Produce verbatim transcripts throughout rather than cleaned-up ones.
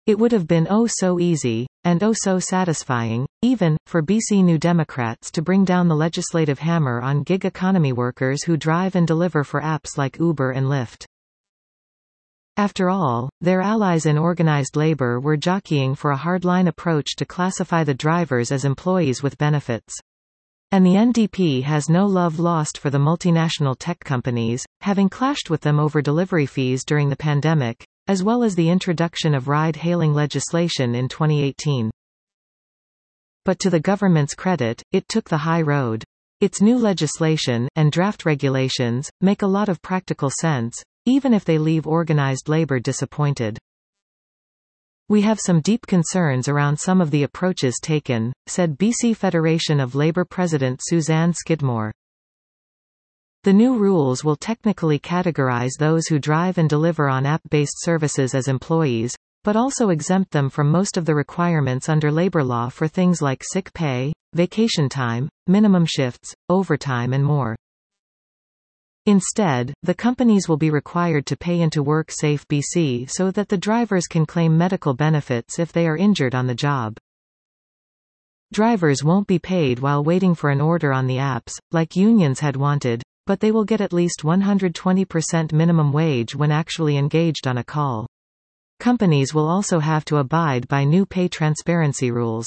It would have been oh so easy, and oh so satisfying, even, for B C New Democrats to bring down the legislative hammer on gig economy workers who drive and deliver for apps like Uber and Lyft. After all, their allies in organized labor were jockeying for a hardline approach to classify the drivers as employees with benefits. And the N D P has no love lost for the multinational tech companies, having clashed with them over delivery fees during the pandemic, as well as the introduction of ride-hailing legislation in twenty eighteen. But to the government's credit, it took the high road. Its new legislation, and draft regulations, make a lot of practical sense, even if they leave organized labor disappointed. We have some deep concerns around some of the approaches taken, said B C Federation of Labor President Suzanne Skidmore. The new rules will technically categorize those who drive and deliver on app-based services as employees, but also exempt them from most of the requirements under labor law for things like sick pay, vacation time, minimum shifts, overtime and more. Instead, the companies will be required to pay into WorkSafe B C so that the drivers can claim medical benefits if they are injured on the job. Drivers won't be paid while waiting for an order on the apps, like unions had wanted, but they will get at least one hundred twenty percent minimum wage when actually engaged on a call. Companies will also have to abide by new pay transparency rules.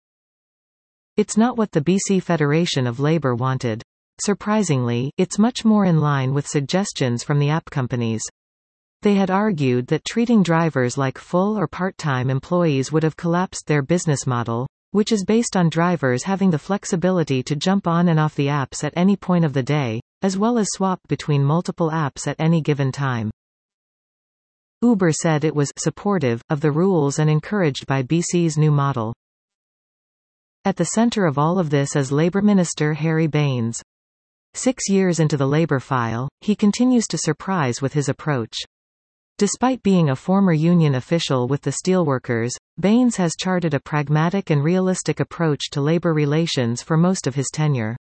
It's not what the B C Federation of Labor wanted. Surprisingly, it's much more in line with suggestions from the app companies. They had argued that treating drivers like full or part-time employees would have collapsed their business model, which is based on drivers having the flexibility to jump on and off the apps at any point of the day, as well as swap between multiple apps at any given time. Uber said it was supportive of the rules and encouraged by B C's new model. At the center of all of this is Labor Minister Harry Bains. Six years into the labor file, he continues to surprise with his approach. Despite being a former union official with the steelworkers, Bains has charted a pragmatic and realistic approach to labor relations for most of his tenure.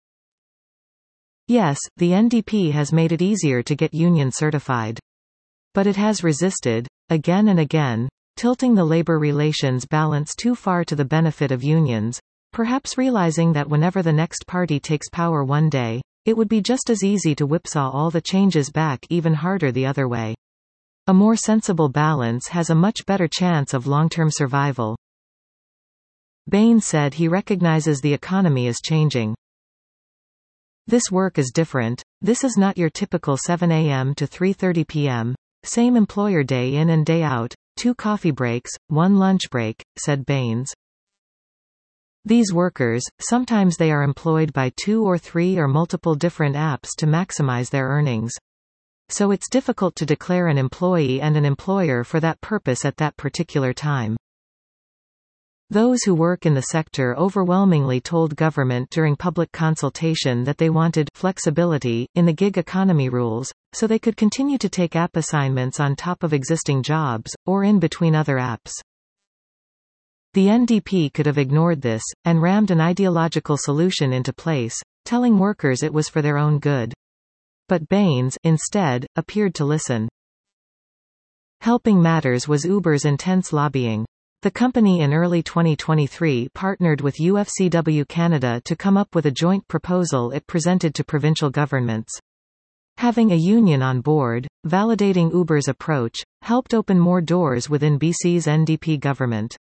Yes, the N D P has made it easier to get union certified. But it has resisted, again and again, tilting the labor relations balance too far to the benefit of unions, perhaps realizing that whenever the next party takes power one day, it would be just as easy to whipsaw all the changes back even harder the other way. A more sensible balance has a much better chance of long-term survival. Bains said he recognizes the economy is changing. This work is different. This is not your typical seven a m to three thirty p m, same employer day in and day out, two coffee breaks, one lunch break, said Bains. These workers, sometimes they are employed by two or three or multiple different apps to maximize their earnings. So it's difficult to declare an employee and an employer for that purpose at that particular time. Those who work in the sector overwhelmingly told government during public consultation that they wanted flexibility in the gig economy rules, so they could continue to take app assignments on top of existing jobs, or in between other apps. The N D P could have ignored this, and rammed an ideological solution into place, telling workers it was for their own good. But Bains, instead, appeared to listen. Helping matters was Uber's intense lobbying. The company in early twenty twenty-three partnered with U F C W Canada to come up with a joint proposal it presented to provincial governments. Having a union on board, validating Uber's approach, helped open more doors within B C's N D P government.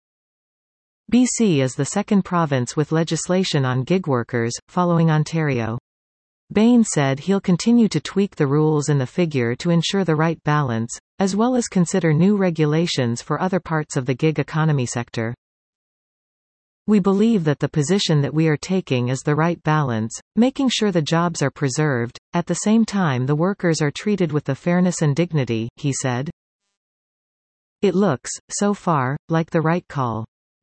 B C is the second province with legislation on gig workers, following Ontario. Bains said he'll continue to tweak the rules in the figure to ensure the right balance, as well as consider new regulations for other parts of the gig economy sector. We believe that the position that we are taking is the right balance, making sure the jobs are preserved, at the same time the workers are treated with the fairness and dignity, he said. It looks, so far, like the right call.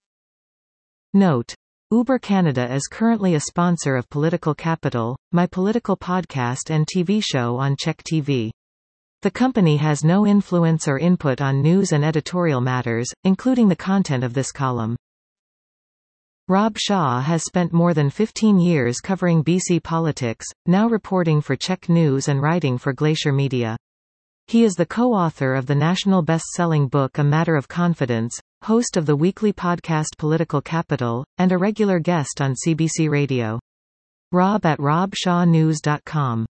Note: Uber Canada is currently a sponsor of Political Capital, my political podcast and T V show on Check T V. The company has no influence or input on news and editorial matters, including the content of this column. Rob Shaw has spent more than fifteen years covering B C politics, now reporting for Check News and writing for Glacier Media. He is the co-author of the national best-selling book A Matter of Confidence, host of the weekly podcast Political Capital, and a regular guest on C B C Radio. Rob at rob shaw news dot com.